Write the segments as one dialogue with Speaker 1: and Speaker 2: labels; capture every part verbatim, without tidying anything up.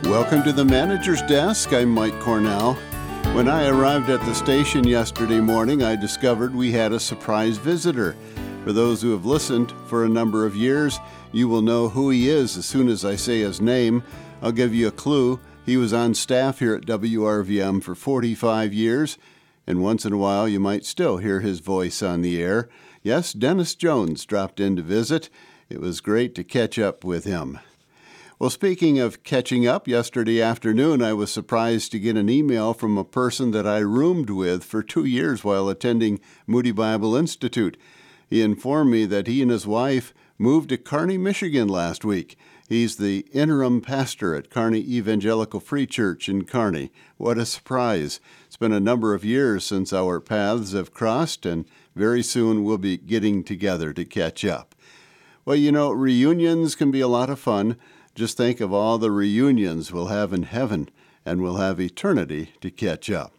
Speaker 1: Welcome to the Manager's Desk. I'm Mike Cornell. When I arrived at the station yesterday morning, I discovered we had a surprise visitor. For those who have listened for a number of years, you will know who he is as soon as I say his name. I'll give you a clue. He was on staff here at W R V M for forty-five years, and once in a while you might still hear his voice on the air. Yes, Dennis Jones dropped in to visit. It was great to catch up with him. Well, speaking of catching up, yesterday afternoon I was surprised to get an email from a person that I roomed with for two years while attending Moody Bible Institute. He informed me that he and his wife moved to Kearney, Michigan last week. He's the interim pastor at Kearney Evangelical Free Church in Kearney. What a surprise. It's been a number of years since our paths have crossed, and very soon we'll be getting together to catch up. Well, you know, reunions can be a lot of fun. Just think of all the reunions we'll have in heaven, and we'll have eternity to catch up.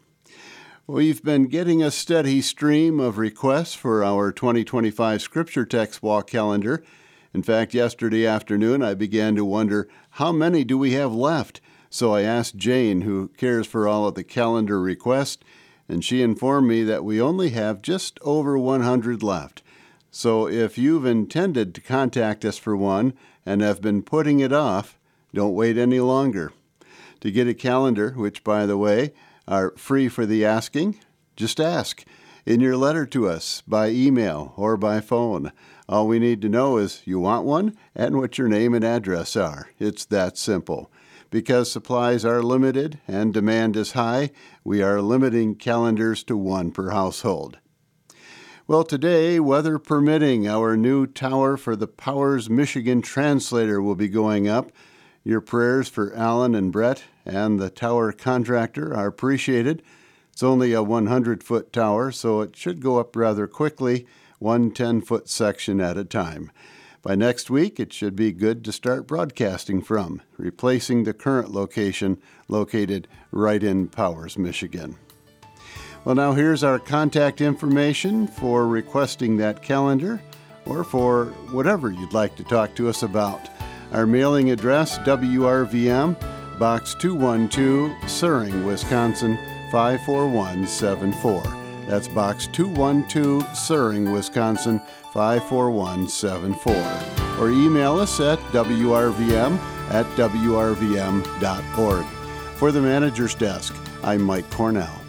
Speaker 1: We've been getting a steady stream of requests for our twenty twenty-five Scripture Text Walk calendar. In fact, yesterday afternoon I began to wonder, how many do we have left? So I asked Jane, who cares for all of the calendar requests, and she informed me that we only have just over one hundred left. So if you've intended to contact us for one and have been putting it off, don't wait any longer. To get a calendar, which, by the way, are free for the asking, just ask in your letter to us by email or by phone. All we need to know is you want one and what your name and address are. It's that simple. Because supplies are limited and demand is high, we are limiting calendars to one per household. Well, today, weather permitting, our new tower for the Powers Michigan translator will be going up. Your prayers for Alan and Brett and the tower contractor are appreciated. It's only a one hundred foot tower, so it should go up rather quickly, one ten foot section at a time. By next week, it should be good to start broadcasting from, replacing the current location located right in Powers, Michigan. Well, now here's our contact information for requesting that calendar or for whatever you'd like to talk to us about. Our mailing address, W R V M, Box two one two, Suring, Wisconsin, five four one seven four. That's Box two one two, Suring, Wisconsin, five four one seven four. Or email us at W R V M at W R V M dot org. For the Manager's Desk, I'm Mike Cornell.